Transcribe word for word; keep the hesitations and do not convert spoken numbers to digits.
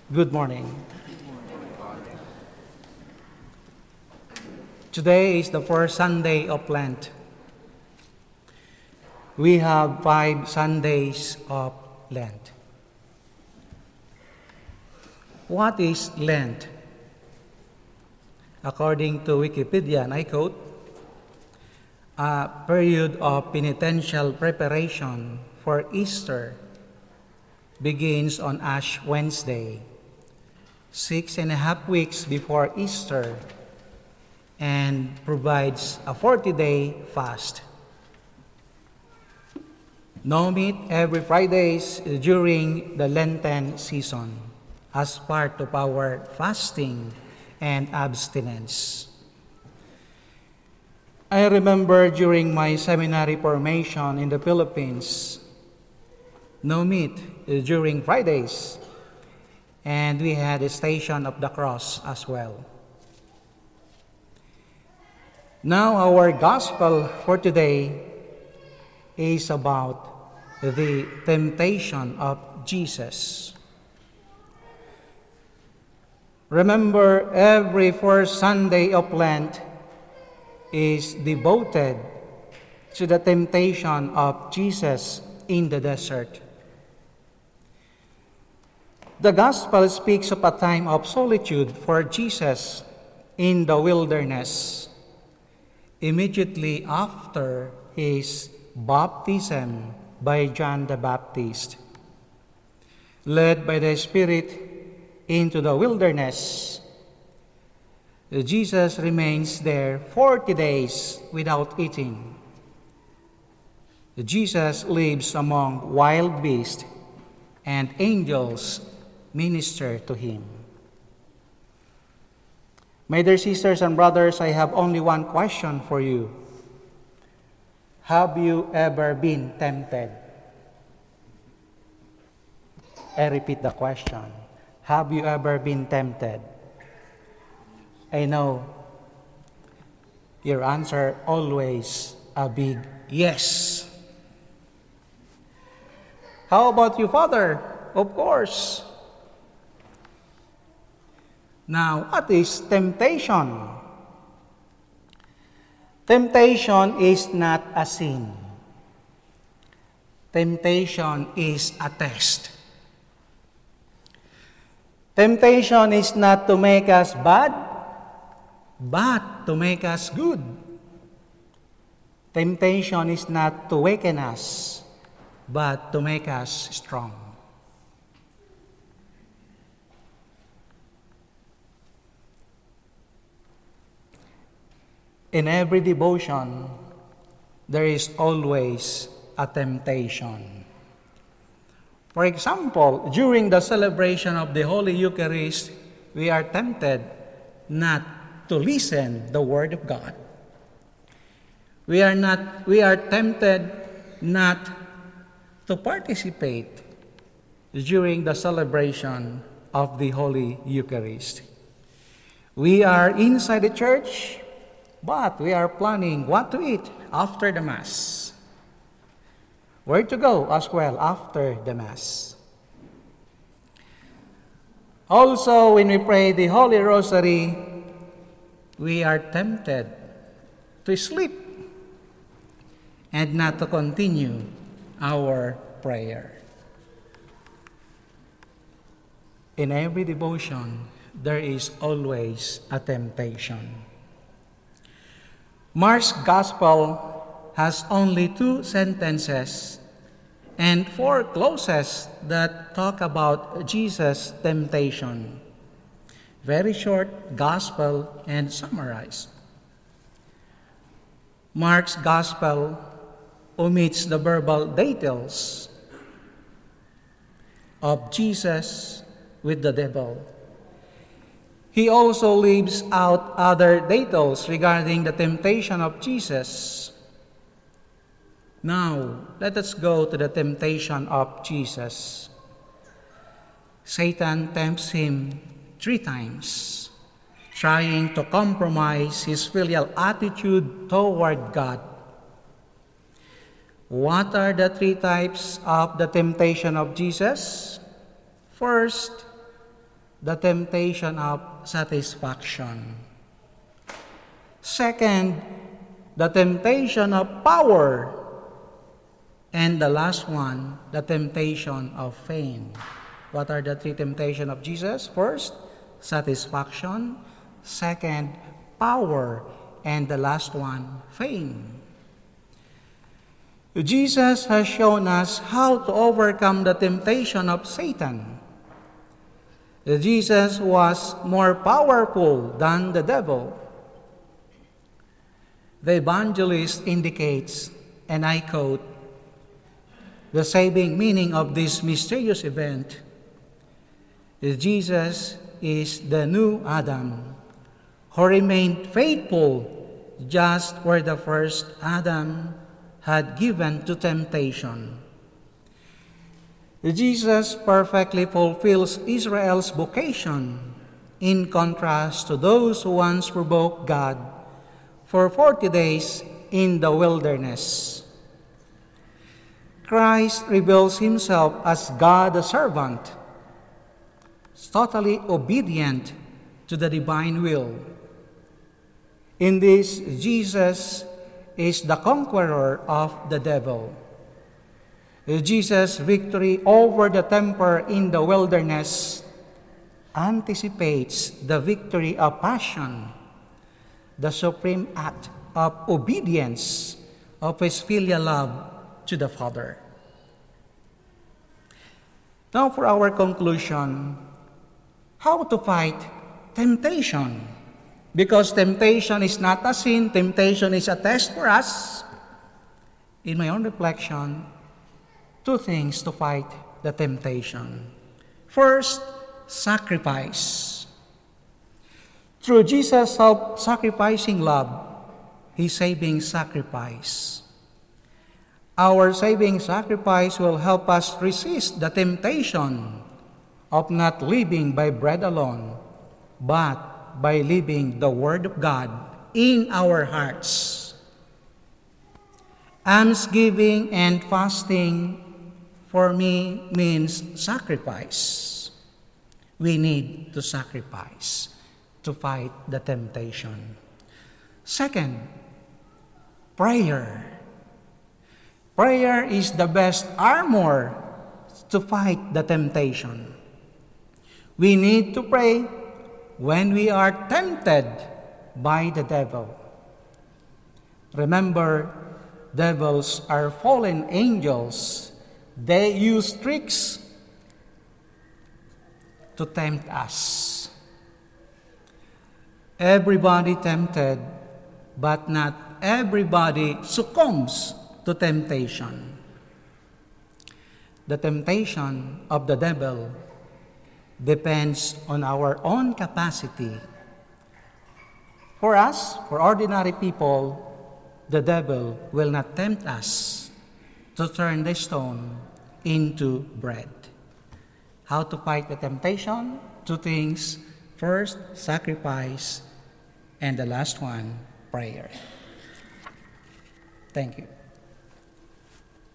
Good morning. Today is the first Sunday of Lent. We have five Sundays of Lent. What is Lent? According to Wikipedia, and I quote, a period of penitential preparation for Easter begins on Ash Wednesday, six and a half weeks before Easter, and provides a forty-day fast. No meat every Fridays during the Lenten season as part of our fasting and abstinence. I remember during my seminary formation in the Philippines, no meat during Fridays, and we had a Station of the Cross as well. Now our gospel for today is about the temptation of Jesus. Remember, every first Sunday of Lent is devoted to the temptation of Jesus in the desert. The Gospel speaks of a time of solitude for Jesus in the wilderness, immediately after his baptism by John the Baptist. Led by the Spirit into the wilderness, Jesus remains there forty days without eating. Jesus lives among wild beasts, and angels minister to him. My dear sisters and brothers, I have only one question for you. Have you ever been tempted? I repeat the question. Have you ever been tempted? I know your answer always a big yes. How about you, Father? Of course. Now, what is temptation? Temptation is not a sin. Temptation is a test. Temptation is not to make us bad, but to make us good. Temptation is not to weaken us, but to make us strong. In every devotion, there is always a temptation. For example, during the celebration of the Holy Eucharist, we are tempted not to listen the Word of God. We are not. We are tempted not to participate during the celebration of the Holy Eucharist. We are inside the church, but we are planning what to eat after the Mass. Where to go as well after the Mass. Also, when we pray the Holy Rosary, we are tempted to sleep and not to continue our prayer. In every devotion, there is always a temptation. Mark's Gospel has only two sentences and four clauses that talk about Jesus' temptation. Very short Gospel and summarized. Mark's Gospel omits the verbal details of Jesus with the devil. He also leaves out other details regarding the temptation of Jesus. Now, let us go to the temptation of Jesus. Satan tempts him three times, trying to compromise his filial attitude toward God. What are the three types of the temptation of Jesus? First, the temptation of satisfaction. Second, the temptation of power. And the last one, the temptation of fame. What are the three temptations of Jesus? First, satisfaction. Second, power. And the last one, fame. Jesus has shown us how to overcome the temptation of Satan. Jesus was more powerful than the devil. The evangelist indicates, and I quote, the saving meaning of this mysterious event is Jesus is the new Adam who remained faithful just where the first Adam had given to temptation. Jesus perfectly fulfills Israel's vocation in contrast to those who once provoked God for forty days in the wilderness. Christ reveals himself as God the servant, totally obedient to the divine will. In this, Jesus is the conqueror of the devil. Jesus' victory over the tempter in the wilderness anticipates the victory of passion, the supreme act of obedience of his filial love to the Father. Now for our conclusion, how to fight temptation? Because temptation is not a sin, temptation is a test for us. In my own reflection, two things to fight the temptation. First, sacrifice. Through Jesus' self-sacrificing love, His saving sacrifice. Our saving sacrifice will help us resist the temptation of not living by bread alone, but by living the Word of God in our hearts. Almsgiving and fasting for me means sacrifice. We need to sacrifice to fight the temptation. Second, prayer. Prayer is the best armor to fight the temptation. We need to pray when we are tempted by the devil. Remember, devils are fallen angels. They use tricks to tempt us. Everybody tempted, but not everybody succumbs to temptation. The temptation of the devil depends on our own capacity. For us, for ordinary people, the devil will not tempt us to turn the stone into bread. How to fight the temptation? Two things. First, sacrifice, and the last one, prayer. Thank you.